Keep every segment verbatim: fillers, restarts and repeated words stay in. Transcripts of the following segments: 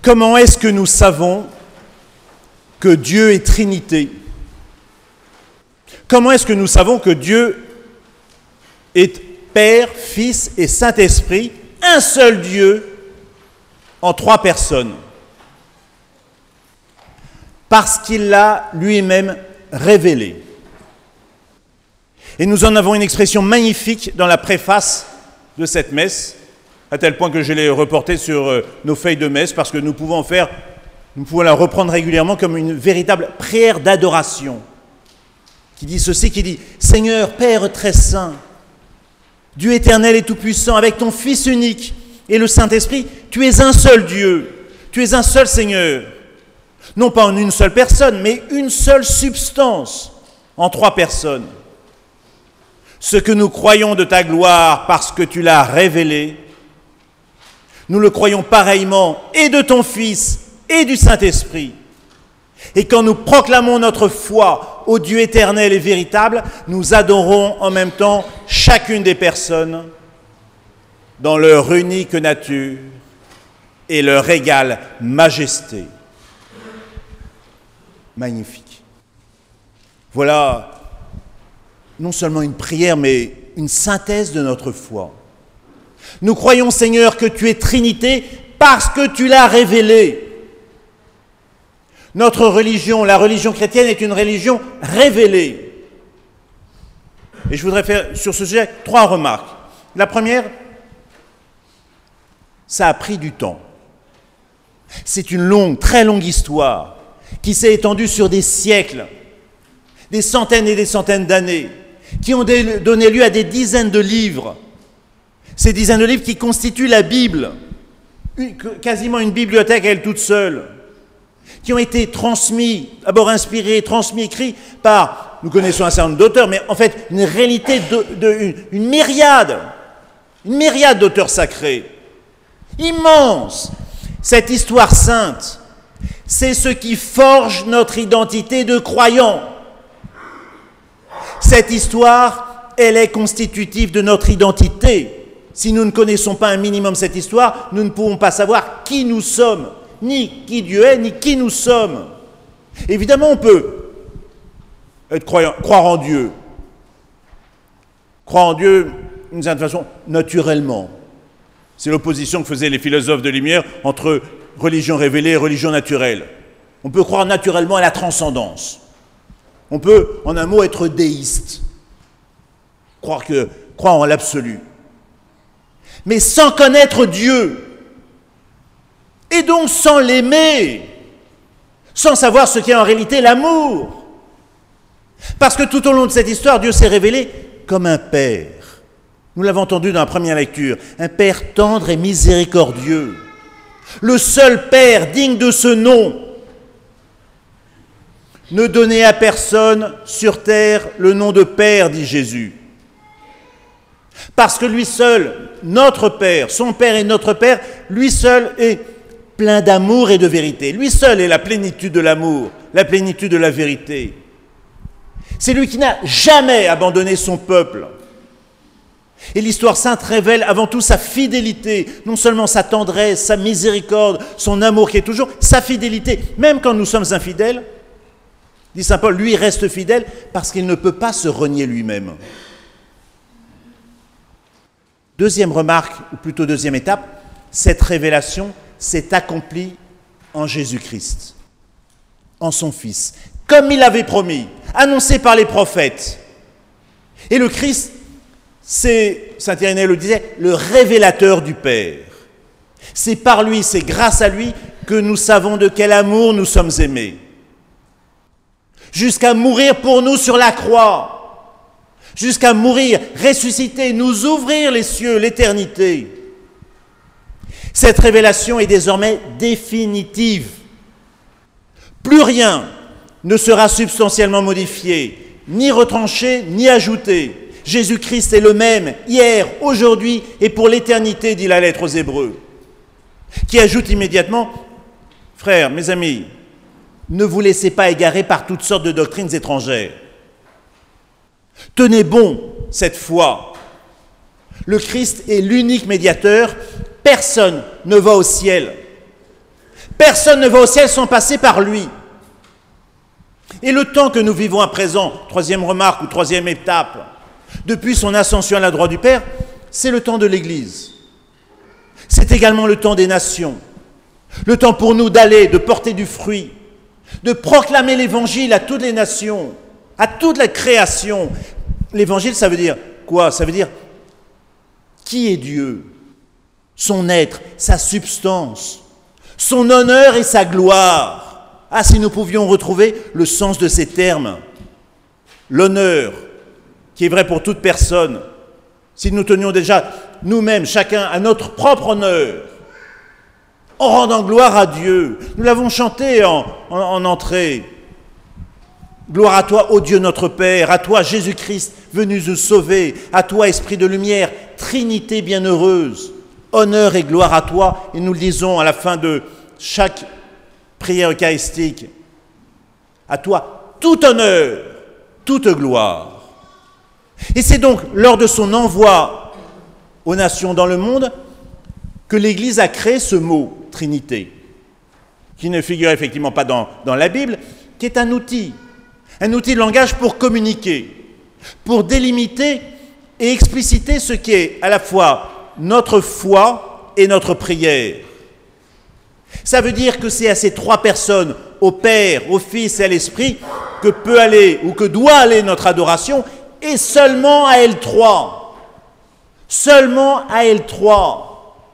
Comment est-ce que nous savons que Dieu est Trinité ? Comment est-ce que nous savons que Dieu est Père, Fils et Saint-Esprit, un seul Dieu en trois personnes ? Parce qu'il l'a lui-même révélé. Et nous en avons une expression magnifique dans la préface de cette messe, à tel point que je l'ai reportée sur nos feuilles de messe, parce que nous pouvons en faire, nous pouvons la reprendre régulièrement comme une véritable prière d'adoration, qui dit ceci, qui dit « Seigneur, Père très saint, Dieu éternel et tout-puissant, avec ton Fils unique et le Saint-Esprit, tu es un seul Dieu, tu es un seul Seigneur, non pas en une seule personne, mais une seule substance en trois personnes. Ce que nous croyons de ta gloire parce que tu l'as révélé, nous le croyons pareillement et de ton Fils et du Saint-Esprit. Et quand nous proclamons notre foi au Dieu éternel et véritable, nous adorons en même temps chacune des personnes dans leur unique nature et leur égale majesté. Magnifique. Voilà non seulement une prière, mais une synthèse de notre foi. Nous croyons, Seigneur, que tu es Trinité parce que tu l'as révélé. Notre religion, la religion chrétienne, est une religion révélée. Et je voudrais faire sur ce sujet trois remarques. La première, ça a pris du temps. C'est une longue, très longue histoire qui s'est étendue sur des siècles, des centaines et des centaines d'années, qui ont donné lieu à des dizaines de livres. Ces dizaines de livres qui constituent la Bible, une, quasiment une bibliothèque à elle toute seule, qui ont été transmis, d'abord inspirés, transmis, écrits par, nous connaissons un certain nombre d'auteurs, mais en fait une réalité, de, de, une, une myriade, une myriade d'auteurs sacrés, immense. Cette histoire sainte, c'est ce qui forge notre identité de croyants. Cette histoire, elle est constitutive de notre identité. Si nous ne connaissons pas un minimum cette histoire, nous ne pouvons pas savoir qui nous sommes, ni qui Dieu est, ni qui nous sommes. Évidemment, on peut être croyant, croire en Dieu. Croire en Dieu, d'une certaine façon, naturellement. C'est l'opposition que faisaient les philosophes de Lumière entre religion révélée et religion naturelle. On peut croire naturellement à la transcendance. On peut, en un mot, être déiste. Croire, que, croire en l'absolu. Mais sans connaître Dieu, et donc sans l'aimer, sans savoir ce qu'est en réalité l'amour. Parce que tout au long de cette histoire, Dieu s'est révélé comme un Père. Nous l'avons entendu dans la première lecture, un Père tendre et miséricordieux. Le seul Père digne de ce nom. Ne donnez à personne sur terre le nom de Père, dit Jésus. Parce que lui seul, notre Père, son Père et notre Père, lui seul est plein d'amour et de vérité. Lui seul est la plénitude de l'amour, la plénitude de la vérité. C'est lui qui n'a jamais abandonné son peuple. Et l'histoire sainte révèle avant tout sa fidélité, non seulement sa tendresse, sa miséricorde, son amour qui est toujours, sa fidélité. Même quand nous sommes infidèles, dit saint Paul, lui reste fidèle parce qu'il ne peut pas se renier lui-même. Deuxième remarque, ou plutôt deuxième étape, cette révélation s'est accomplie en Jésus-Christ, en son Fils, comme il l'avait promis, annoncé par les prophètes. Et le Christ, c'est, saint Irénée le disait, le révélateur du Père. C'est par lui, c'est grâce à lui que nous savons de quel amour nous sommes aimés. Jusqu'à mourir pour nous sur la croix. Jusqu'à mourir, ressusciter, nous ouvrir les cieux, l'éternité. Cette révélation est désormais définitive. Plus rien ne sera substantiellement modifié, ni retranché, ni ajouté. Jésus-Christ est le même, hier, aujourd'hui et pour l'éternité, dit la lettre aux Hébreux. Qui ajoute immédiatement, frères, mes amis, ne vous laissez pas égarer par toutes sortes de doctrines étrangères. Tenez bon cette foi. Le Christ est l'unique médiateur. Personne ne va au ciel. Personne ne va au ciel sans passer par lui. Et le temps que nous vivons à présent, troisième remarque ou troisième étape, depuis son ascension à la droite du Père, c'est le temps de l'Église. C'est également le temps des nations. Le temps pour nous d'aller, de porter du fruit, de proclamer l'Évangile à toutes les nations, à toute la création. L'Évangile, ça veut dire quoi? Ça veut dire qui est Dieu, son être, sa substance, son honneur et sa gloire. Ah, si nous pouvions retrouver le sens de ces termes. L'honneur, qui est vrai pour toute personne. Si nous tenions déjà nous-mêmes, chacun, à notre propre honneur, en rendant gloire à Dieu. Nous l'avons chanté en, en, en entrée. Gloire à toi, ô Dieu notre Père, à toi Jésus-Christ, venu nous sauver, à toi Esprit de lumière, Trinité bienheureuse. Honneur et gloire à toi, et nous le disons à la fin de chaque prière eucharistique. À toi, tout honneur, toute gloire. Et c'est donc lors de son envoi aux nations dans le monde que l'Église a créé ce mot, Trinité, qui ne figure effectivement pas dans, dans la Bible, qui est un outil, un outil de langage pour communiquer, pour délimiter et expliciter ce qui est à la fois notre foi et notre prière. Ça veut dire que c'est à ces trois personnes, au Père, au Fils et à l'Esprit, que peut aller ou que doit aller notre adoration, et seulement à elles trois. Seulement à elles trois.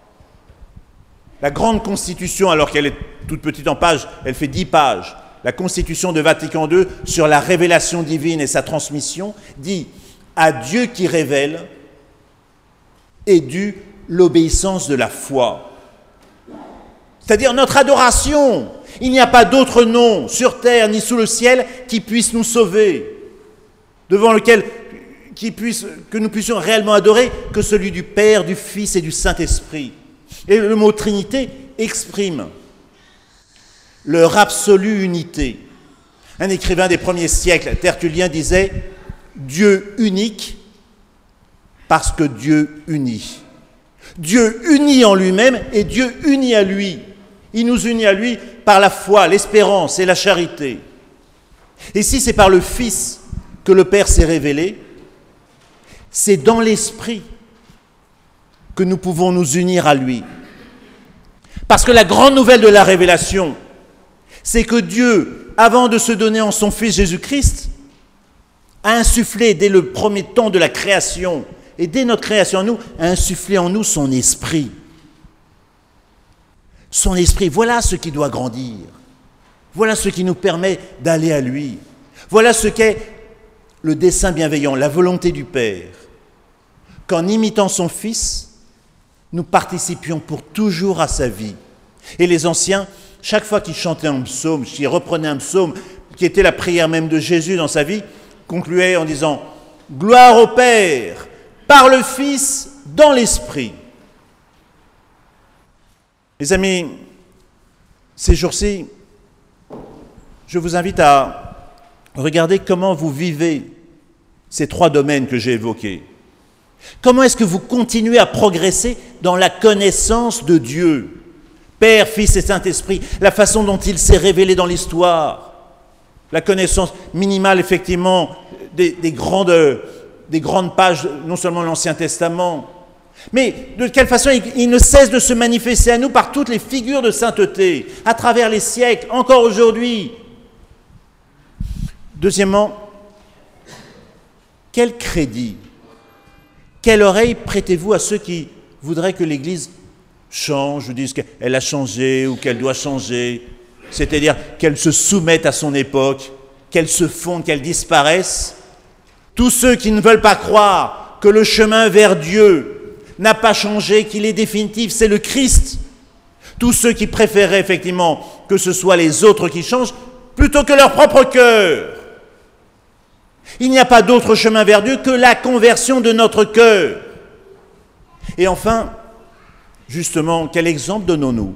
La grande constitution, alors qu'elle est toute petite en pages, elle fait dix pages. La constitution de Vatican deux sur la révélation divine et sa transmission dit « À Dieu qui révèle est due l'obéissance de la foi ». C'est-à-dire notre adoration. Il n'y a pas d'autre nom sur terre ni sous le ciel qui puisse nous sauver, devant lequel qui puisse, que nous puissions réellement adorer que celui du Père, du Fils et du Saint-Esprit. Et le mot Trinité exprime leur absolue unité. Un écrivain des premiers siècles, Tertullien, disait « Dieu unique parce que Dieu unit ». Dieu unit en lui-même et Dieu unit à lui. Il nous unit à lui par la foi, l'espérance et la charité. Et si c'est par le Fils que le Père s'est révélé, c'est dans l'Esprit que nous pouvons nous unir à lui. Parce que la grande nouvelle de la révélation, c'est que Dieu, avant de se donner en son Fils Jésus-Christ, a insufflé dès le premier temps de la création, et dès notre création en nous, a insufflé en nous son esprit. Son esprit, voilà ce qui doit grandir. Voilà ce qui nous permet d'aller à lui. Voilà ce qu'est le dessein bienveillant, la volonté du Père. Qu'en imitant son Fils, nous participions pour toujours à sa vie. Et les anciens, chaque fois qu'ils chantaient un psaume, qu'ils reprenaient un psaume, qui était la prière même de Jésus dans sa vie, concluaient en disant « Gloire au Père, par le Fils, dans l'Esprit ». Les amis, ces jours-ci, je vous invite à regarder comment vous vivez ces trois domaines que j'ai évoqués. Comment est-ce que vous continuez à progresser dans la connaissance de Dieu, Père, Fils et Saint-Esprit, la façon dont il s'est révélé dans l'histoire, la connaissance minimale, effectivement, des, des, grandes, des grandes pages, non seulement de l'Ancien Testament, mais de quelle façon il, il ne cesse de se manifester à nous par toutes les figures de sainteté, à travers les siècles, encore aujourd'hui. Deuxièmement, quel crédit, quelle oreille prêtez-vous à ceux qui voudraient que l'Église change, ou disent qu'elle a changé ou qu'elle doit changer, c'est-à-dire qu'elle se soumette à son époque, qu'elle se fonde, qu'elle disparaisse? Tous ceux qui ne veulent pas croire que le chemin vers Dieu n'a pas changé, qu'il est définitif, c'est le Christ. Tous ceux qui préféraient effectivement que ce soit les autres qui changent, plutôt que leur propre cœur. Il n'y a pas d'autre chemin vers Dieu que la conversion de notre cœur. Et enfin, justement, quel exemple donnons-nous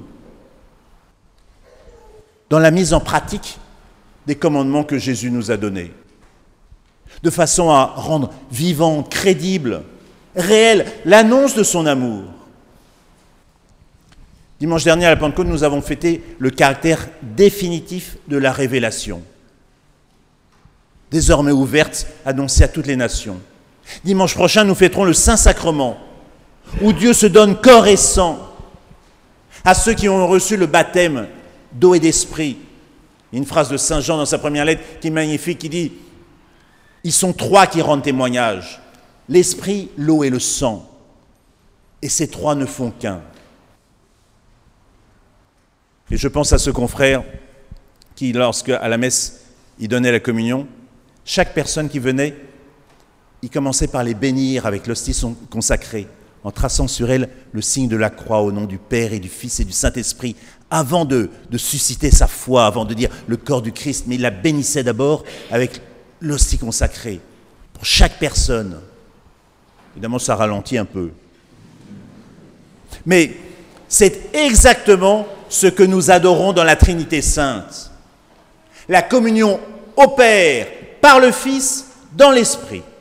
dans la mise en pratique des commandements que Jésus nous a donnés, de façon à rendre vivante, crédible, réelle l'annonce de son amour? Dimanche dernier, à la Pentecôte, nous avons fêté le caractère définitif de la révélation, désormais ouverte, annoncée à toutes les nations. Dimanche prochain, nous fêterons le Saint-Sacrement, où Dieu se donne corps et sang à ceux qui ont reçu le baptême d'eau et d'esprit. Il y a une phrase de Saint Jean dans sa première lettre qui est magnifique, qui dit « Ils sont trois qui rendent témoignage, l'esprit, l'eau et le sang. Et ces trois ne font qu'un. » Et je pense à ce confrère qui, lorsque à la messe, il donnait la communion, chaque personne qui venait, il commençait par les bénir avec l'hostie consacrée, en traçant sur elle le signe de la croix au nom du Père et du Fils et du Saint-Esprit, avant de, de susciter sa foi, avant de dire le corps du Christ, mais il la bénissait d'abord avec l'hostie consacrée, pour chaque personne. Évidemment, ça ralentit un peu. Mais c'est exactement ce que nous adorons dans la Trinité Sainte. La communion opère par le Fils dans l'Esprit.